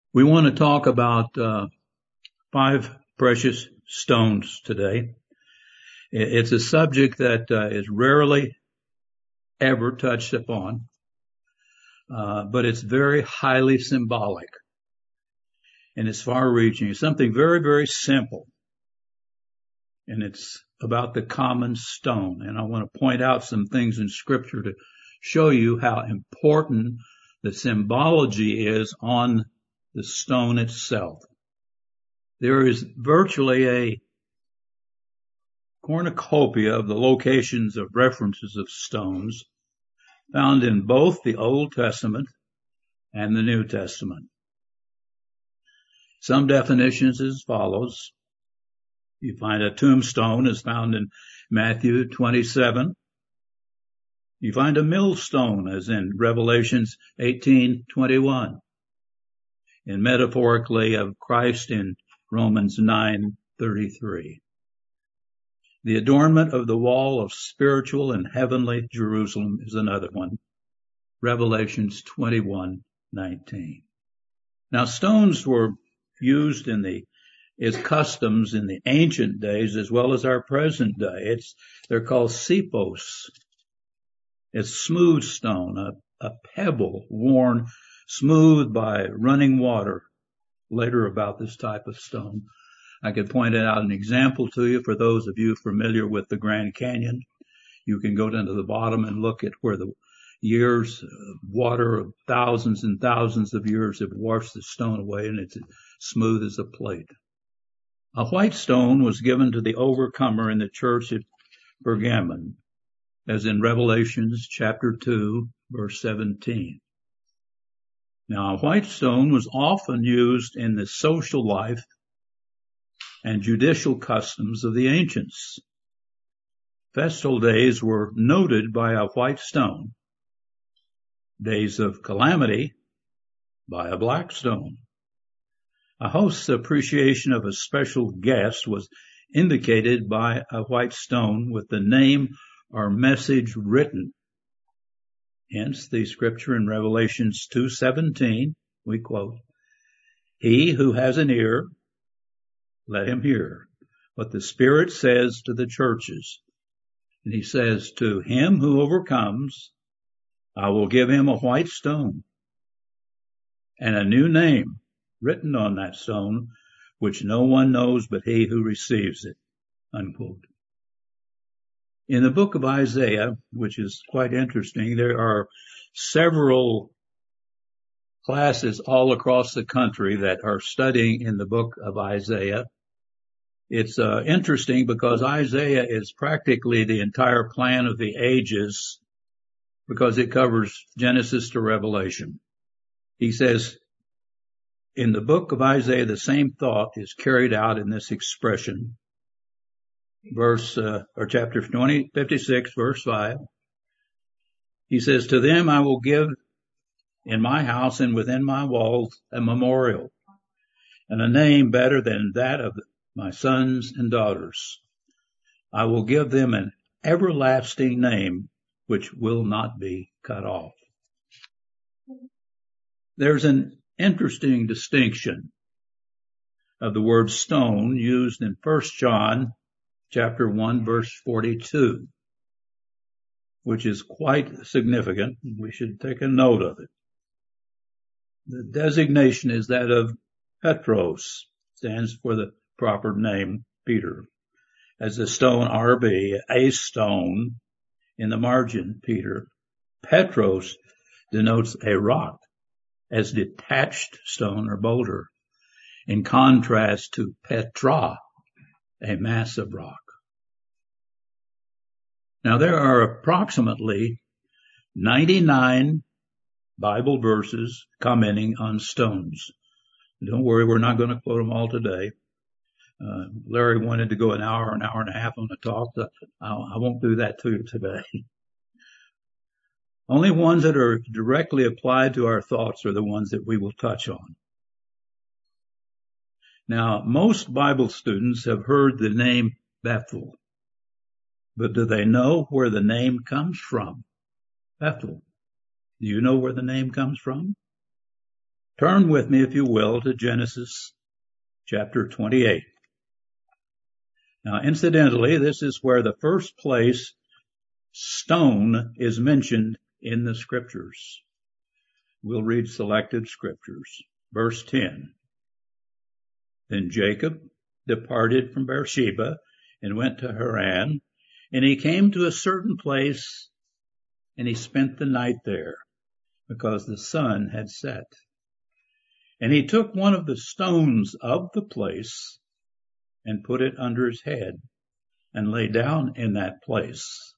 We want to talk about five precious stones today. It's a subject that is rarely ever touched upon, but it's very highly symbolic, and it's far-reaching. It's something very, very simple, and it's about the common stone. And I want to point out some things in Scripture to show you how important the symbology is on the stone itself. There is virtually a cornucopia of the locations of references of stones found in both the Old Testament and the New Testament. Some definitions as follows. You find a tombstone is found in Matthew 27. You find a millstone as in Revelations 18:21, and metaphorically of Christ in Romans 9:33. The adornment of the wall of spiritual and heavenly Jerusalem is another one, Revelations 21:19. Now, stones were used as customs in the ancient days as well as our present day. They're called sippos. It's smooth stone, a pebble worn smooth by running water. Later about this type of stone, I could point out an example to you for those of you familiar with the Grand Canyon. You can go down to the bottom and look at where the years of water of thousands and thousands of years have washed the stone away, and it's smooth as a plate. A white stone was given to the overcomer in the church at Pergamon, as in Revelations chapter 2, verse 17. Now, a white stone was often used in the social life and judicial customs of the ancients. Festal days were noted by a white stone. Days of calamity by a black stone. A host's appreciation of a special guest was indicated by a white stone with the name or message written. Hence the scripture in Revelations 2:17, we quote, "He who has an ear, let him hear what the Spirit says to the churches." And he says, "To him who overcomes, I will give him a white stone and a new name written on that stone, which no one knows but he who receives it." Unquote. In the book of Isaiah, which is quite interesting, there are several classes all across the country that are studying in the book of Isaiah. It's interesting because Isaiah is practically the entire plan of the ages because it covers Genesis to Revelation. He says in the book of Isaiah, the same thought is carried out in this expression. Chapter 56, verse 5. He says, "To them I will give in my house and within my walls a memorial, and a name better than that of my sons and daughters. I will give them an everlasting name which will not be cut off." There's an interesting distinction of the word stone used in 1 John chapter 1, verse 42, which is quite significant. We should take a note of it. The designation is that of Petros, stands for the proper name, Peter. As the stone RB, a stone, in the margin, Peter. Petros denotes a rock as detached stone or boulder, in contrast to Petra, a mass of rock. Now, there are approximately 99 Bible verses commenting on stones. Don't worry, we're not going to quote them all today. Larry wanted to go an hour and a half on the talk. I won't do that to you today. Only ones that are directly applied to our thoughts are the ones that we will touch on. Now, most Bible students have heard the name Bethel, but do they know where the name comes from? Bethel. Do you know where the name comes from? Turn with me, if you will, to Genesis chapter 28. Now, incidentally, this is where the first place stone is mentioned in the scriptures. We'll read selected scriptures. Verse 10. Then Jacob departed from Beersheba and went to Haran, and he came to a certain place, and he spent the night there, because the sun had set. And he took one of the stones of the place and put it under his head, and lay down in that place.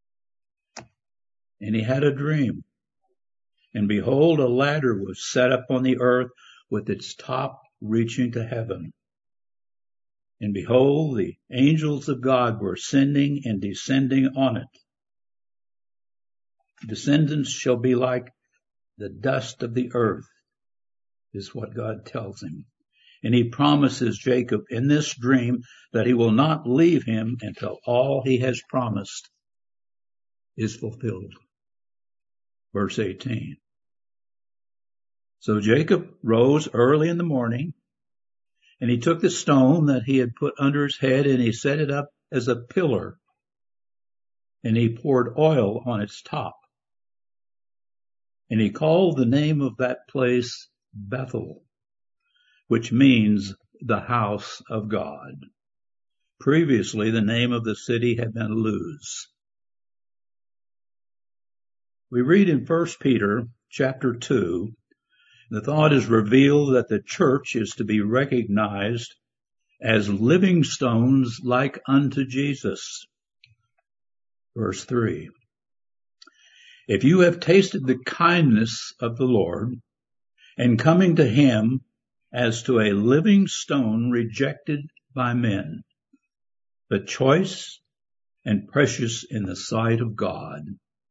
And he had a dream, and behold, a ladder was set up on the earth with its top reaching to heaven. And behold, the angels of God were ascending and descending on it. Descendants shall be like the dust of the earth, is what God tells him. And he promises Jacob in this dream that he will not leave him until all he has promised is fulfilled. Verse 18. So Jacob rose early in the morning, and he took the stone that he had put under his head, and he set it up as a pillar, and he poured oil on its top. And he called the name of that place Bethel, which means the house of God. Previously, the name of the city had been Luz. We read in 1 Peter chapter 2, the thought is revealed that the church is to be recognized as living stones like unto Jesus. Verse 3. If you have tasted the kindness of the Lord, and coming to him as to a living stone rejected by men, but choice and precious in the sight of God,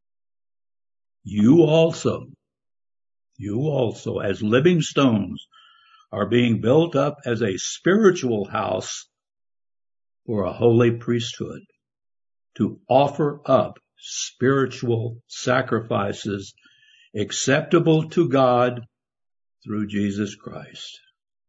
you also, as living stones, are being built up as a spiritual house for a holy priesthood, to offer up spiritual sacrifices acceptable to God through Jesus Christ.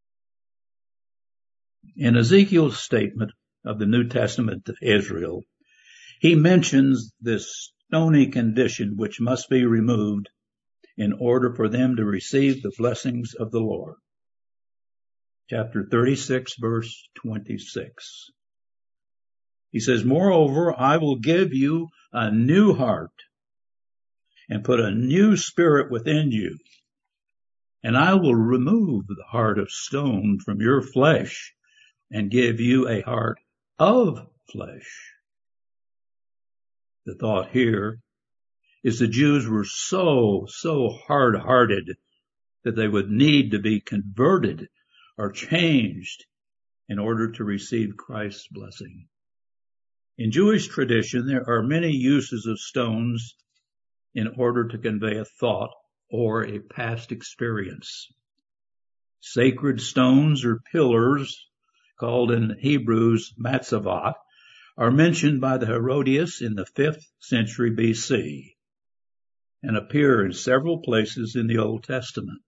In Ezekiel's statement of the New Testament to Israel, he mentions this stony condition which must be removed in order for them to receive the blessings of the Lord. Chapter 36, verse 26. He says, moreover, I will give you a new heart and put a new spirit within you, and I will remove the heart of stone from your flesh and give you a heart of flesh. The thought here is the Jews were so hard-hearted that they would need to be converted or changed in order to receive Christ's blessing. In Jewish tradition, there are many uses of stones in order to convey a thought or a past experience. Sacred stones or pillars, called in Hebrews matzavat, are mentioned by the Herodias in the 5th century BC and appear in several places in the Old Testament.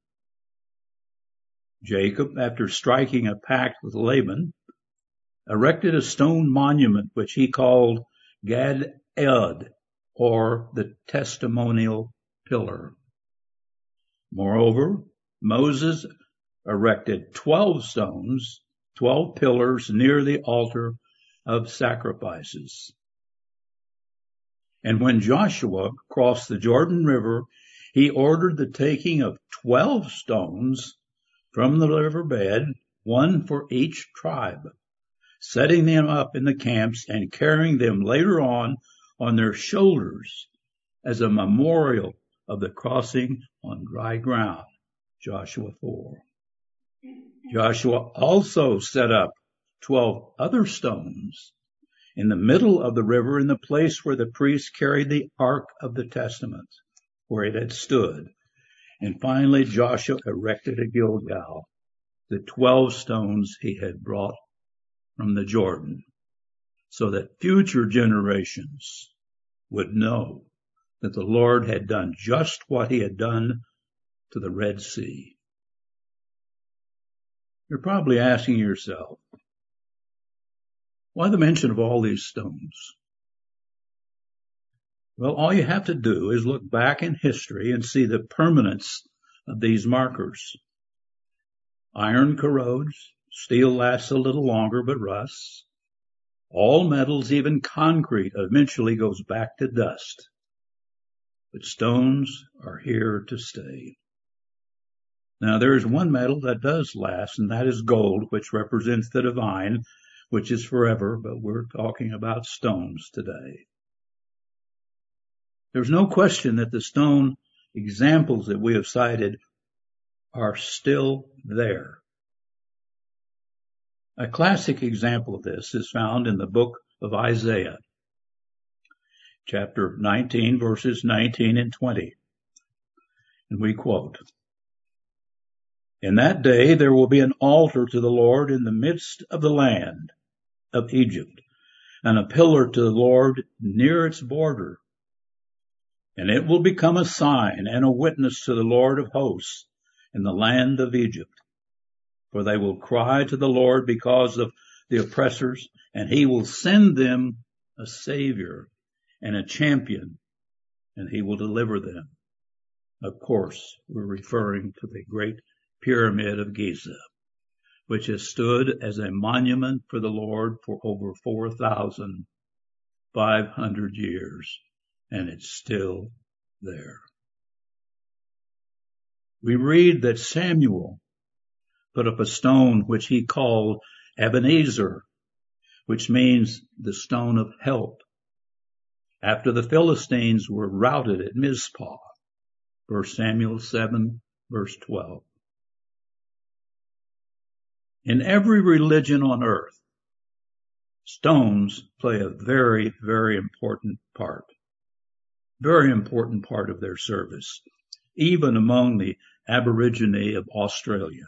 Jacob, after striking a pact with Laban, erected a stone monument which he called Gad Ed, or the testimonial pillar. Moreover, Moses erected 12 stones, 12 pillars near the altar of sacrifices. And when Joshua crossed the Jordan River, he ordered the taking of 12 stones from the riverbed, one for each tribe, setting them up in the camps and carrying them later on their shoulders as a memorial of the crossing on dry ground. Joshua 4. Joshua also set up 12 other stones in the middle of the river in the place where the priests carried the Ark of the Testament, where it had stood. And finally, Joshua erected at Gilgal the 12 stones he had brought from the Jordan, so that future generations would know that the Lord had done just what he had done to the Red Sea. You're probably asking yourself, why the mention of all these stones? Well, all you have to do is look back in history and see the permanence of these markers. Iron corrodes, steel lasts a little longer but rusts. All metals, even concrete, eventually goes back to dust. But stones are here to stay. Now, there is one metal that does last, and that is gold, which represents the divine, which is forever, but we're talking about stones today. There's no question that the stone examples that we have cited are still there. A classic example of this is found in the book of Isaiah, chapter 19, verses 19 and 20. And we quote, "In that day there will be an altar to the Lord in the midst of the land of Egypt, and a pillar to the Lord near its border. And it will become a sign and a witness to the Lord of hosts in the land of Egypt. For they will cry to the Lord because of the oppressors, and he will send them a savior and a champion, and he will deliver them." Of course, we're referring to the Great Pyramid of Giza, which has stood as a monument for the Lord for over 4,500 years, and it's still there. We read that Samuel put up a stone which he called Ebenezer, which means the stone of help, after the Philistines were routed at Mizpah, 1 Samuel 7, verse 12. In every religion on earth, stones play a very, very important part of their service, even among the Aborigine of Australia.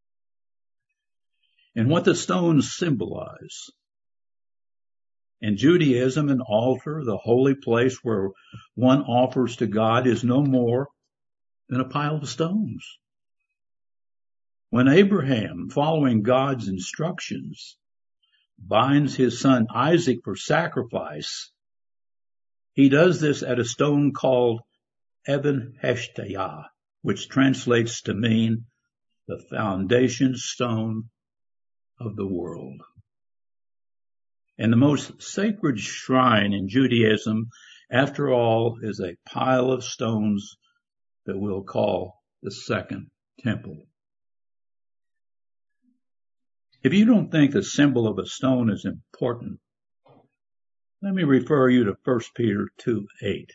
And what the stones symbolize. In Judaism, an altar, the holy place where one offers to God, is no more than a pile of stones. When Abraham, following God's instructions, binds his son Isaac for sacrifice, he does this at a stone called Eben Heshtayah, which translates to mean the foundation stone of the world. And the most sacred shrine in Judaism, after all, is a pile of stones that we'll call the Second Temple. If you don't think the symbol of a stone is important, let me refer you to 1 Peter 2:8.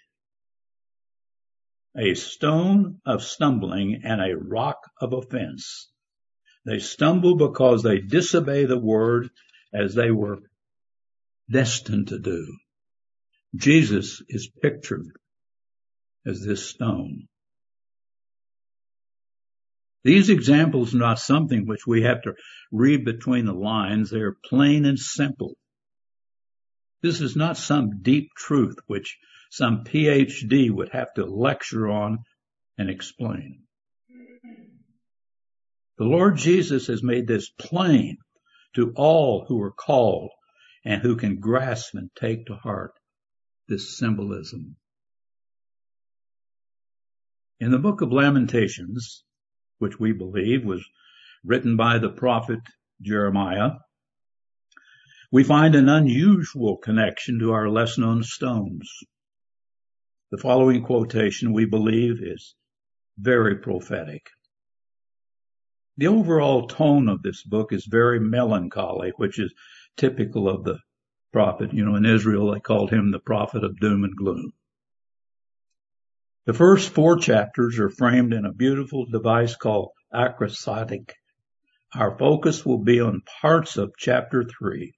A stone of stumbling and a rock of offense. They stumble because they disobey the word as they were destined to do. Jesus is pictured as this stone. These examples are not something which we have to read between the lines. They are plain and simple. This is not some deep truth which some PhD would have to lecture on and explain. The Lord Jesus has made this plain to all who are called and who can grasp and take to heart this symbolism. In the book of Lamentations, which we believe was written by the prophet Jeremiah, we find an unusual connection to our less-known stones. The following quotation, we believe, is very prophetic. The overall tone of this book is very melancholy, which is typical of the prophet. In Israel, they called him the prophet of doom and gloom. The first 4 chapters are framed in a beautiful device called acrostic. Our focus will be on parts of chapter 3.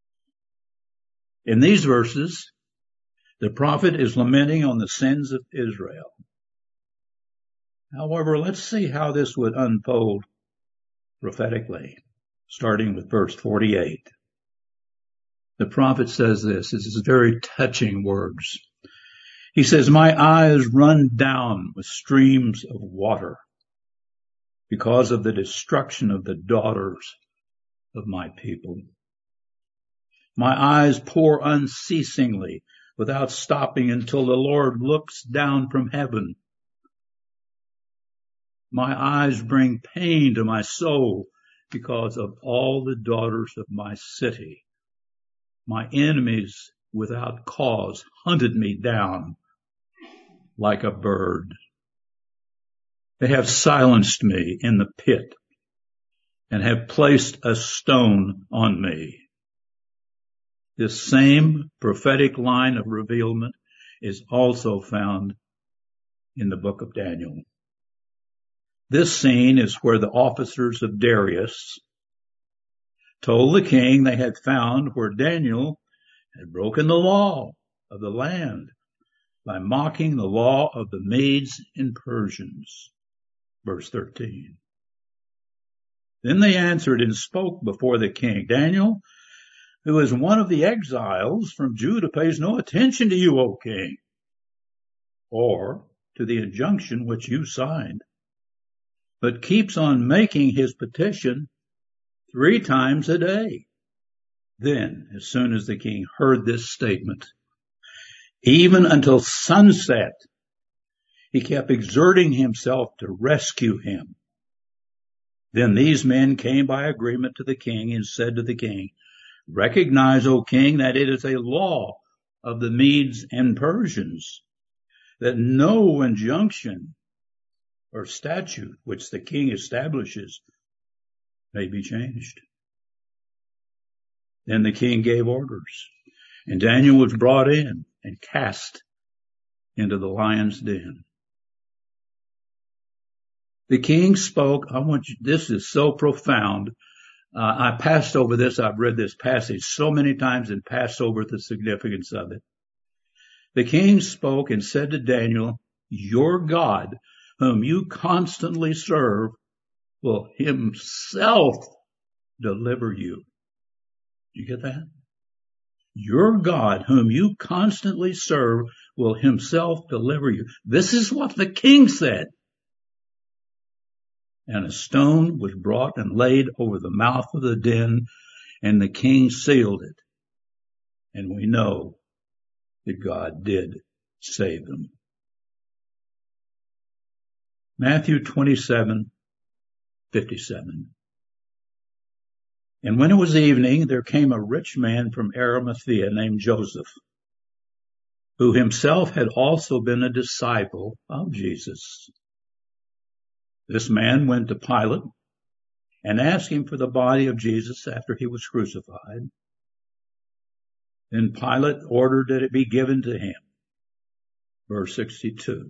In these verses, the prophet is lamenting on the sins of Israel. However, let's see how this would unfold prophetically, starting with verse 48. The prophet says this is very touching words. He says, "My eyes run down with streams of water because of the destruction of the daughters of my people. My eyes pour unceasingly without stopping until the Lord looks down from heaven. My eyes bring pain to my soul because of all the daughters of my city. My enemies without cause hunted me down like a bird. They have silenced me in the pit and have placed a stone on me. This same prophetic line of revealment is also found in the book of Daniel. This scene is where the officers of Darius told the king they had found where Daniel had broken the law of the land by mocking the law of the Medes and Persians. Verse 13. Then they answered and spoke before the king. Daniel, who is one of the exiles from Judah, pays no attention to you, O king, or to the injunction which you signed, but keeps on making his petition 3 times a day. Then, as soon as the king heard this statement, even until sunset, he kept exerting himself to rescue him. Then these men came by agreement to the king and said to the king, "Recognize, O king, that it is a law of the Medes and Persians, that no injunction or statute which the king establishes may be changed." Then the king gave orders, and Daniel was brought in and cast into the lion's den. The king spoke. This is so profound. I passed over this. I've read this passage so many times and passed over the significance of it. The king spoke and said to Daniel, "Your God, whom you constantly serve, will himself deliver you." You get that? Your God, whom you constantly serve, will himself deliver you. This is what the king said. And a stone was brought and laid over the mouth of the den, and the king sealed it. And we know that God did save them. Matthew 27:57. And when it was evening, there came a rich man from Arimathea named Joseph, who himself had also been a disciple of Jesus. This man went to Pilate and asked him for the body of Jesus after he was crucified. Then Pilate ordered that it be given to him. Verse 62.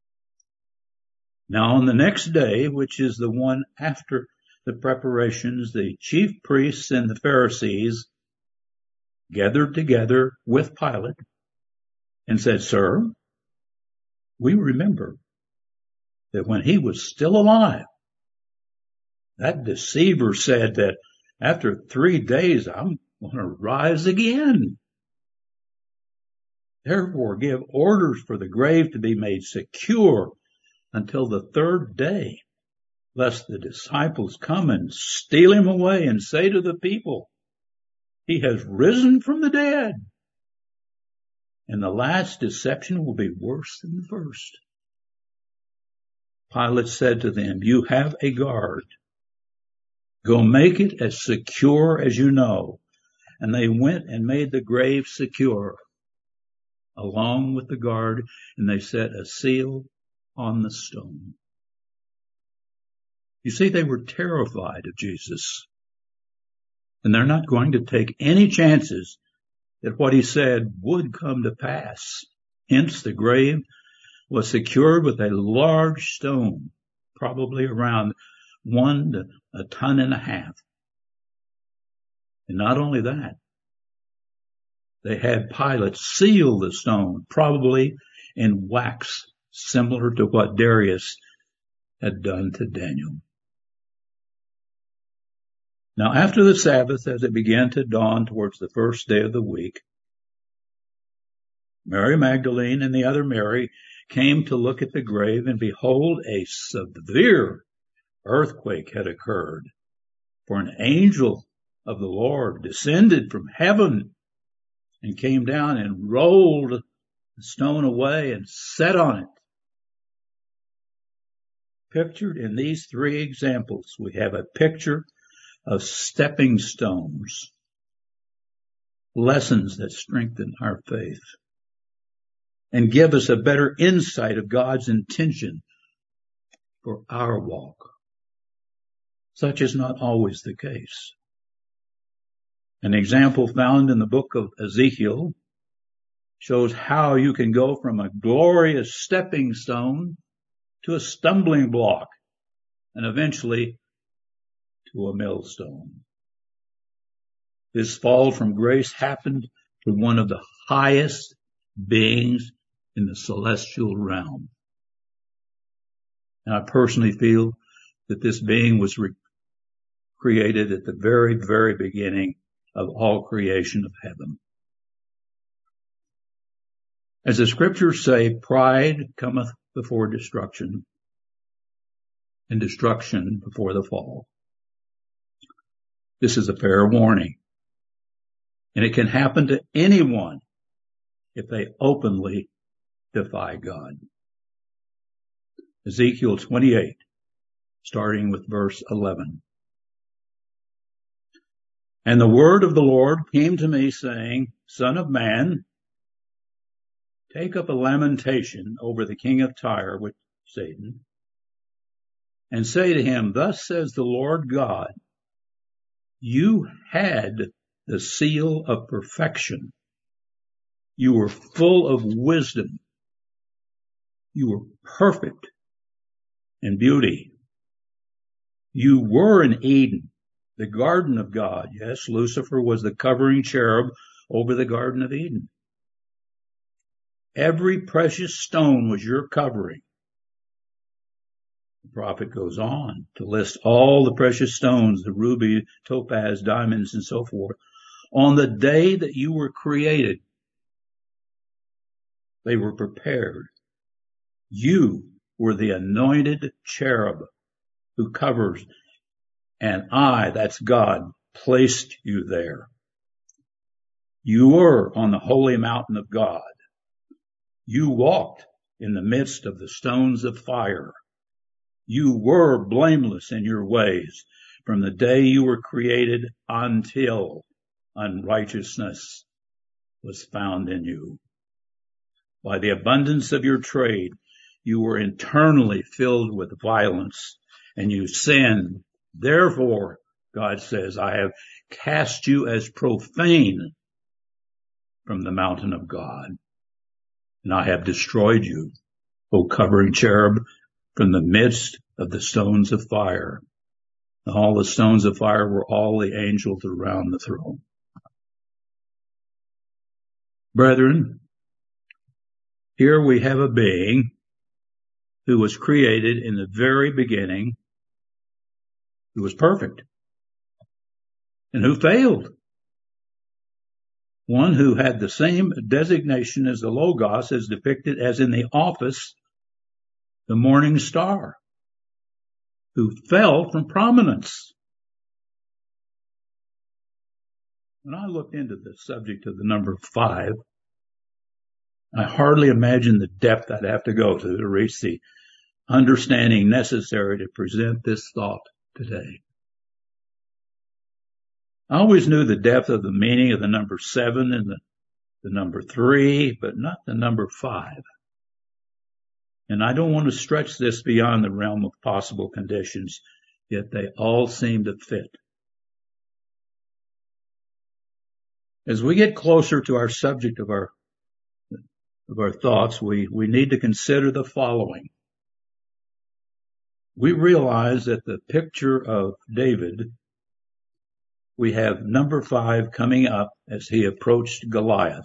Now on the next day, which is the one after the preparations, the chief priests and the Pharisees gathered together with Pilate and said, "Sir, we remember that when he was still alive, that deceiver said that after 3 days, I'm going to rise again. Therefore, give orders for the grave to be made secure until the 3rd day, lest the disciples come and steal him away and say to the people, 'He has risen from the dead.' And the last deception will be worse than the first." Pilate said to them, "You have a guard. Go make it as secure as you know." And they went and made the grave secure, along with the guard, and they set a seal on the stone. You see, they were terrified of Jesus, and they're not going to take any chances that what he said would come to pass. Hence, the grave was secured with a large stone, probably around 1 to 1.5 tons. And not only that, they had Pilate seal the stone, probably in wax, similar to what Darius had done to Daniel. Now, after the Sabbath, as it began to dawn towards the 1st day of the week, Mary Magdalene and the other Mary came to look at the grave, and behold, a severe earthquake had occurred, for an angel of the Lord descended from heaven and came down and rolled the stone away and sat on it. Pictured in these three examples, we have a picture of stepping stones, lessons that strengthen our faith and give us a better insight of God's intention for our walk. Such is not always the case. An example found in the book of Ezekiel shows how you can go from a glorious stepping stone to a stumbling block and eventually to a millstone. This fall from grace happened to one of the highest beings in the celestial realm. And I personally feel that this being was created at the very, very beginning of all creation of heaven. As the scriptures say, pride cometh before destruction, and destruction before the fall. This is a fair warning, and it can happen to anyone if they openly defy God. Ezekiel 28, starting with verse 11. And the word of the Lord came to me, saying, Son of man, take up a lamentation over the king of Tyre, with Satan, and say to him, Thus says the Lord God, you had the seal of perfection. You were full of wisdom. You were perfect in beauty. You were in Eden, the garden of God. Yes, Lucifer was the covering cherub over the Garden of Eden. Every precious stone was your covering. The prophet goes on to list all the precious stones, the ruby, topaz, diamonds, and so forth. On the day that you were created, they were prepared. You were the anointed cherub who covers, and I, that's God, placed you there. You were on the holy mountain of God. You walked in the midst of the stones of fire. You were blameless in your ways from the day you were created until unrighteousness was found in you. By the abundance of your trade, you were internally filled with violence, and you sinned. Therefore, God says, I have cast you as profane from the mountain of God, and I have destroyed you, O covering cherub, from the midst of the stones of fire. And all the stones of fire were all the angels around the throne. Brethren, here we have a being who was created in the very beginning, who was perfect, and who failed. One who had the same designation as the Logos as depicted as in the office, the morning star, who fell from prominence. When I looked into the subject of the number 5, I hardly imagined the depth I'd have to go to reach the understanding necessary to present this thought today. I always knew the depth of the meaning of the number 7 and the number 3, but not the number 5. And I don't want to stretch this beyond the realm of possible conditions, yet they all seem to fit. As we get closer to our subject of our thoughts, we need to consider the following. We realize that the picture of David, we have number 5 coming up as he approached Goliath.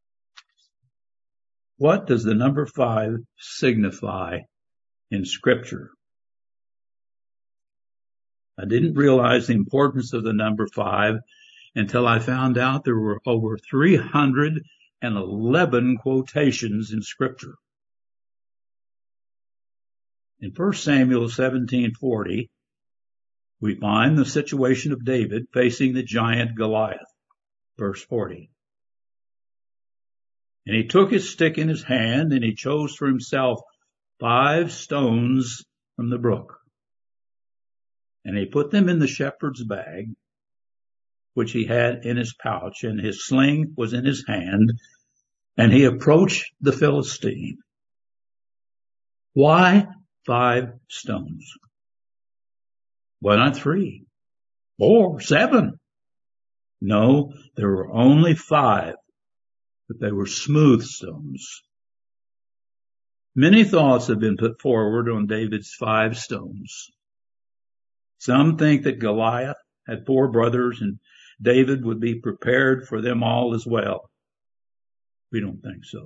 What does the number 5 signify in Scripture? I didn't realize the importance of the number 5 until I found out there were over 311 quotations in Scripture. In 1 Samuel 17:40, we find the situation of David facing the giant Goliath. Verse 40. And he took his stick in his hand, and he chose for himself 5 stones from the brook. And he put them in the shepherd's bag, which he had in his pouch, and his sling was in his hand, and he approached the Philistine. Why 5 stones? Why not 3, 4, 7? No, there were only 5, but they were smooth stones. Many thoughts have been put forward on David's 5 stones. Some think that Goliath had 4 brothers and David would be prepared for them all as well. We don't think so.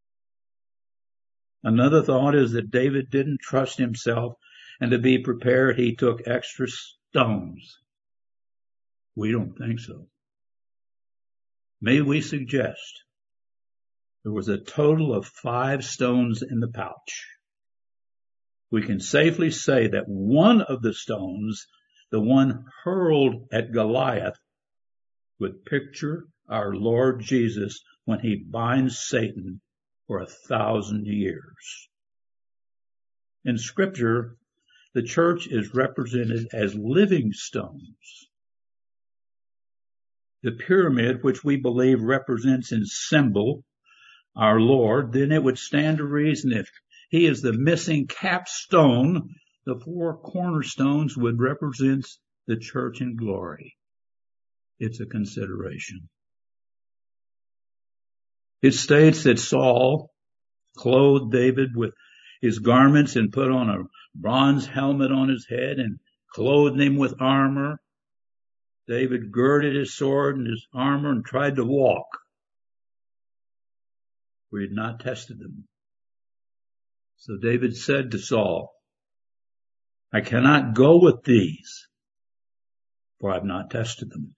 Another thought is that David didn't trust himself, and to be prepared, he took extra stones. We don't think so. May we suggest there was a total of 5 stones in the pouch. We can safely say that one of the stones, the one hurled at Goliath, would picture our Lord Jesus when he binds Satan for 1,000 years. In Scripture, the church is represented as living stones. The pyramid, which we believe represents in symbol our Lord, then it would stand to reason if he is the missing capstone, the 4 cornerstones would represent the church in glory. It's a consideration. It states that Saul clothed David with his garments and put on a bronze helmet on his head and clothed him with armor. David girded his sword and his armor and tried to walk. We had not tested them. So David said to Saul, I cannot go with these, for I have not tested them.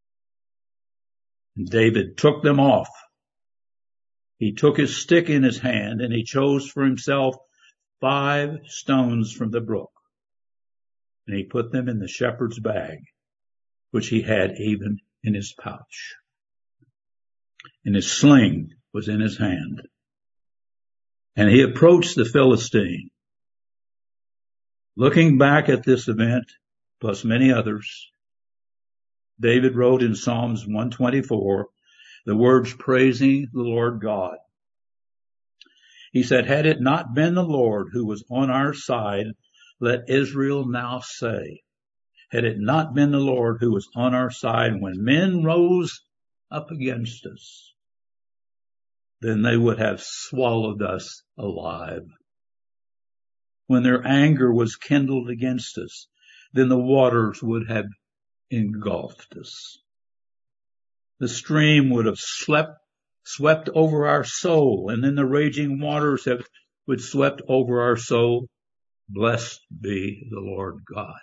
And David took them off. He took his stick in his hand, and he chose for himself 5 stones from the brook. And he put them in the shepherd's bag, which he had even in his pouch. And his sling was in his hand. And he approached the Philistine. Looking back at this event, plus many others, David wrote in Psalms 124 the words praising the Lord God. He said, had it not been the Lord who was on our side, let Israel now say, had it not been the Lord who was on our side when men rose up against us, then they would have swallowed us alive. When their anger was kindled against us, then the waters would have engulfed us. The stream would have swept over our soul, and then the raging waters would swept over our soul. Blessed be the Lord God.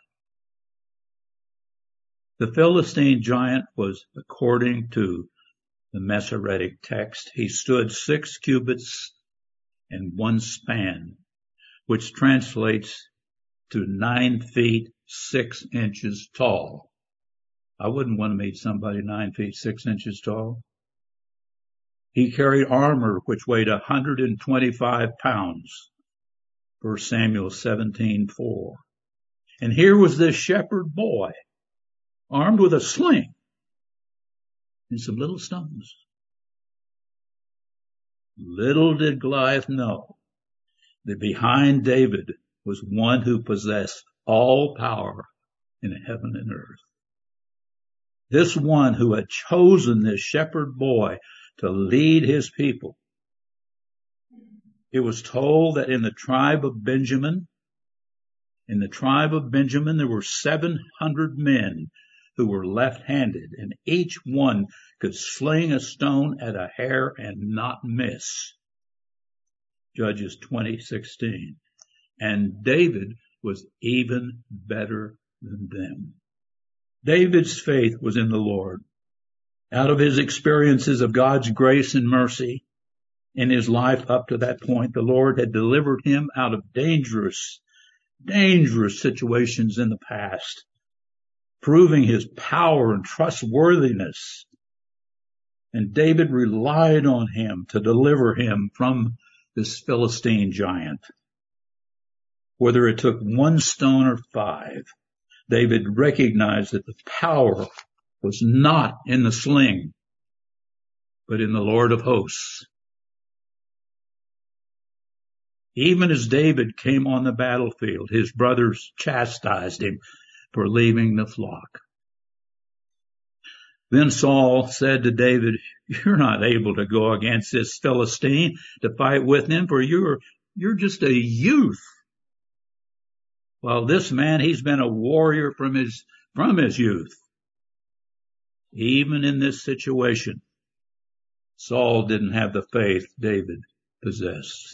The Philistine giant was, according to the Masoretic text, he stood 6 cubits and 1 span, which translates to 9 feet 6 inches tall. I wouldn't want to meet somebody 9 feet 6 inches tall. He carried armor which weighed 125 pounds. 1 Samuel 17:4. And here was this shepherd boy, armed with a sling and some little stones. Little did Goliath know that behind David was one who possessed all power in heaven and earth. This one who had chosen this shepherd boy to lead his people. It was told that in the tribe of Benjamin, there were 700 men who were left-handed, and each one could sling a stone at a hair and not miss. Judges 20:16. And David was even better than them. David's faith was in the Lord. Out of his experiences of God's grace and mercy in his life up to that point, the Lord had delivered him out of dangerous situations in the past. proving his power and trustworthiness. And David relied on him to deliver him from this Philistine giant. Whether it took 1 stone or 5, David recognized that the power was not in the sling, but in the Lord of hosts. Even as David came on the battlefield, his brothers chastised him for leaving the flock. Then Saul said to David, "You're not able to go against this Philistine to fight with him, for you're just a youth. While this man, he's been a warrior from his youth." Even in this situation, Saul didn't have the faith David possessed.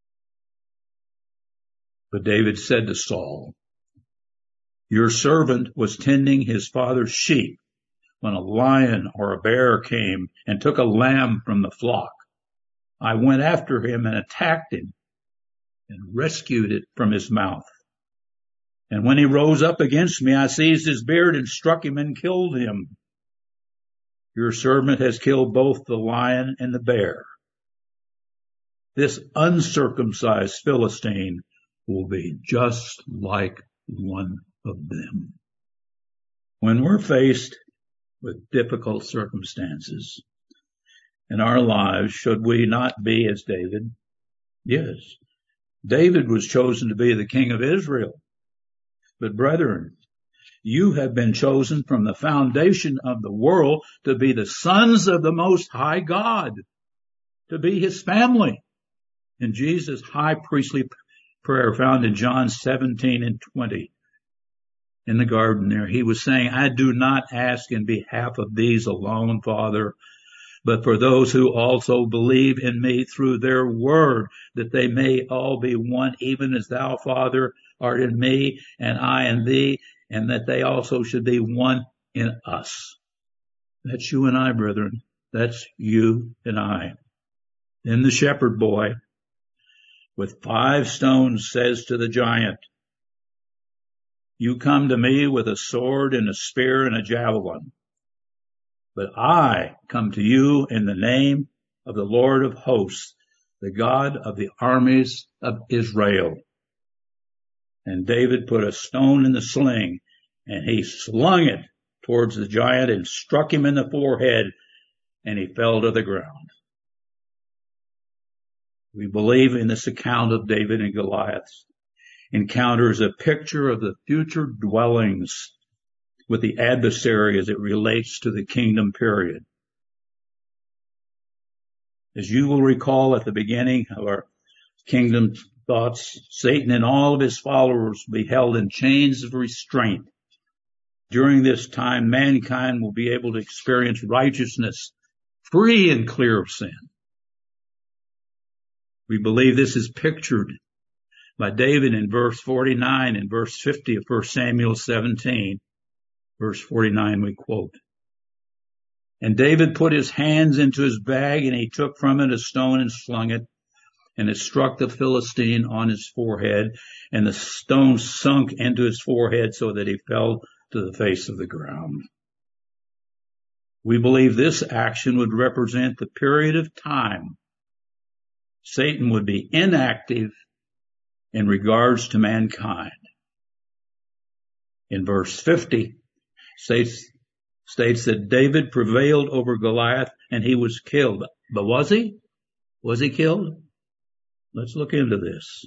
But David said to Saul, "Your servant was tending his father's sheep when a lion or a bear came and took a lamb from the flock. I went after him and attacked him and rescued it from his mouth. And when he rose up against me, I seized his beard and struck him and killed him. Your servant has killed both the lion and the bear. This uncircumcised Philistine will be just like one of them." When we're faced with difficult circumstances in our lives, should we not be as David? Yes, David was chosen to be the king of Israel. But brethren, you have been chosen from the foundation of the world to be the sons of the Most High God, to be his family. In Jesus' high priestly prayer found in John 17:20, in the garden there, he was saying, "I do not ask in behalf of these alone, Father, but for those who also believe in me through their word, that they may all be one, even as thou, Father, art in me, and I in thee, and that they also should be one in us." That's you and I, brethren. That's you and I. Then the shepherd boy, with 5 stones, says to the giant, "You come to me with a sword and a spear and a javelin, but I come to you in the name of the Lord of hosts, the God of the armies of Israel." And David put a stone in the sling, and he slung it towards the giant and struck him in the forehead, and he fell to the ground. We believe in this account of David and Goliath's encounter as a picture of the future dwellings with the adversary as it relates to the kingdom period. As you will recall at the beginning of our kingdom thoughts, Satan and all of his followers will be held in chains of restraint. During this time, mankind will be able to experience righteousness, free and clear of sin. We believe this is pictured by David in verse 49 and verse 50 of 1 Samuel 17. Verse 49 we quote, "And David put his hands into his bag, and he took from it a stone and slung it, and it struck the Philistine on his forehead, and the stone sunk into his forehead so that he fell to the face of the ground." We believe this action would represent the period of time Satan would be inactive in regards to mankind. In verse 50, states that David prevailed over Goliath and he was killed. But was he? Was he killed? Let's look into this.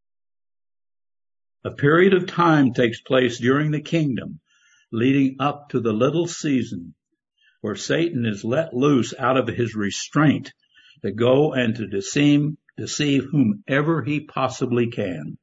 A period of time takes place during the kingdom leading up to the little season where Satan is let loose out of his restraint to go and to deceive whomever he possibly can.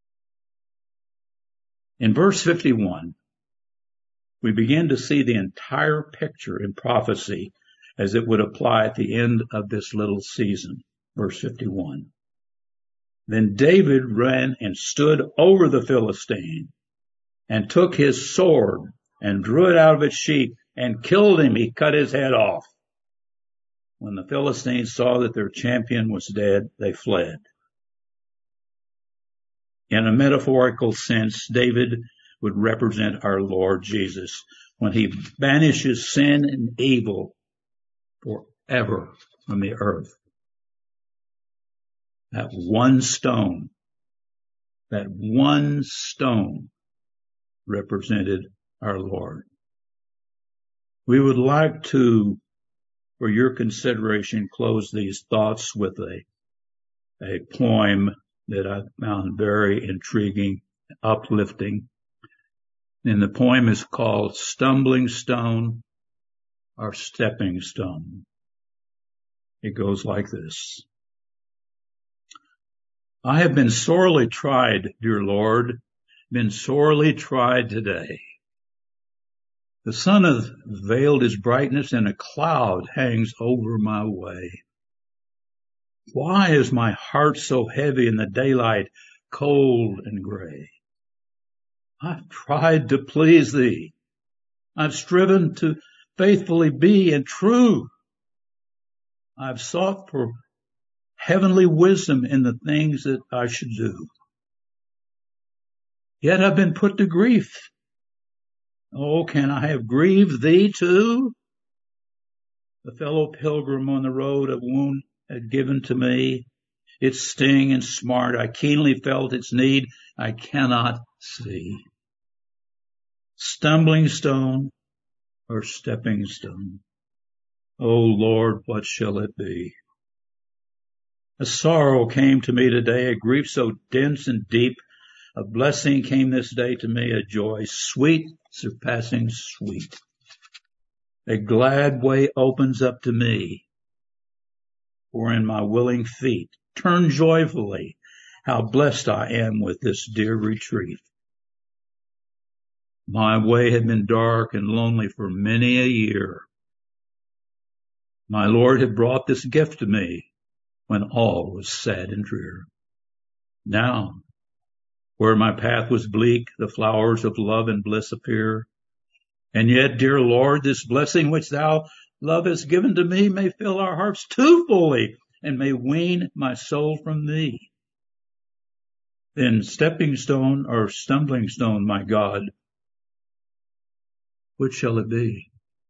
In verse 51, we begin to see the entire picture in prophecy as it would apply at the end of this little season. Verse 51. "Then David ran and stood over the Philistine and took his sword and drew it out of its sheath and killed him." He cut his head off. When the Philistines saw that their champion was dead, they fled. In a metaphorical sense, David would represent our Lord Jesus when he banishes sin and evil forever from the earth. That one stone represented our Lord. We would like to, for your consideration, close these thoughts with a poem that I found very intriguing, uplifting. And the poem is called Stumbling Stone or Stepping Stone. It goes like this. I have been sorely tried, dear Lord, been sorely tried today. The sun hath veiled his brightness and a cloud hangs over my way. Why is my heart so heavy in the daylight, cold and gray? I've tried to please thee. I've striven to faithfully be and true. I've sought for heavenly wisdom in the things that I should do. Yet I've been put to grief. Oh, can I have grieved thee too? The fellow pilgrim on the road a wound had given to me. Its sting and smart, I keenly felt its need. I cannot see. Stumbling stone or stepping stone? Oh Lord, what shall it be? A sorrow came to me today, a grief so dense and deep. A blessing came this day to me, a joy sweet, surpassing sweet. A glad way opens up to me, for in my willing feet turn joyfully. How blessed I am with this dear retreat. My way had been dark and lonely for many a year. My Lord had brought this gift to me when all was sad and drear. Now, where my path was bleak, the flowers of love and bliss appear. And yet, dear Lord, this blessing which thou, love, hast given to me may fill our hearts too fully and may wean my soul from thee. Then stepping stone or stumbling stone, my God, which shall it be?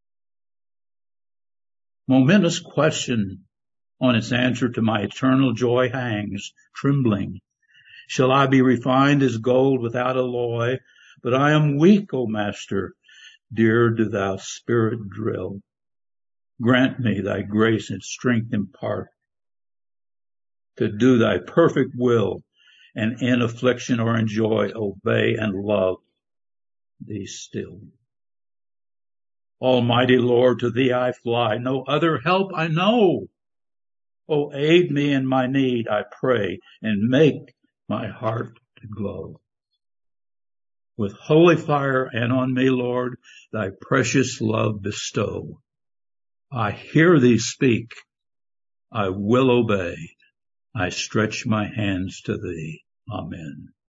Momentous question on its answer to my eternal joy hangs, trembling. Shall I be refined as gold without alloy? But I am weak, O Master, dear do thou spirit drill. Grant me thy grace and strength impart to do thy perfect will, and in affliction or in joy obey and love thee still. Almighty Lord, to thee I fly, no other help I know. Oh, aid me in my need, I pray, and make my heart to glow with holy fire, and on me, Lord, thy precious love bestow. I hear thee speak, I will obey, I stretch my hands to thee. Amen.